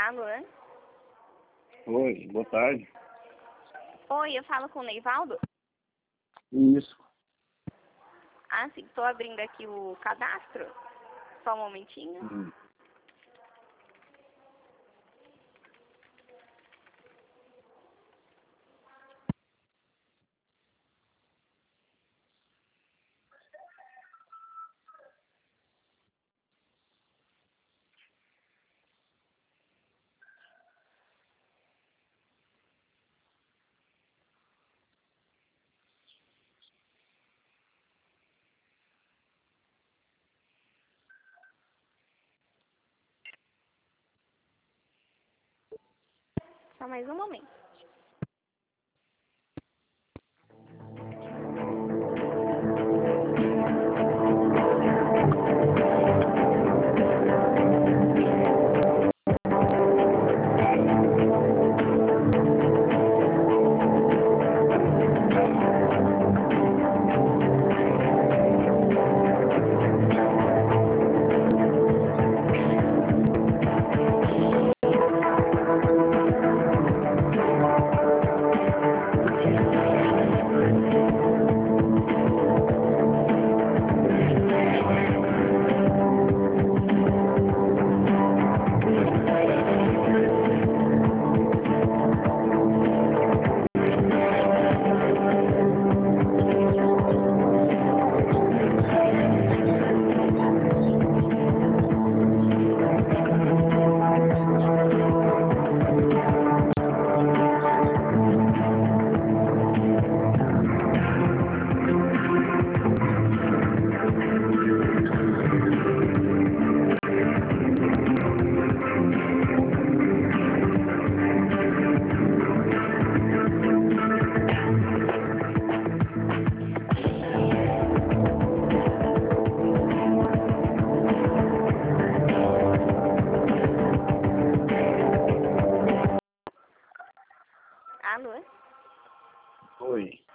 Alô? Oi, boa tarde. Oi, eu falo com o Neivaldo? Isso. Ah, sim, estou abrindo aqui o cadastro. Só um momentinho. Só mais um momento. Alô? Oi.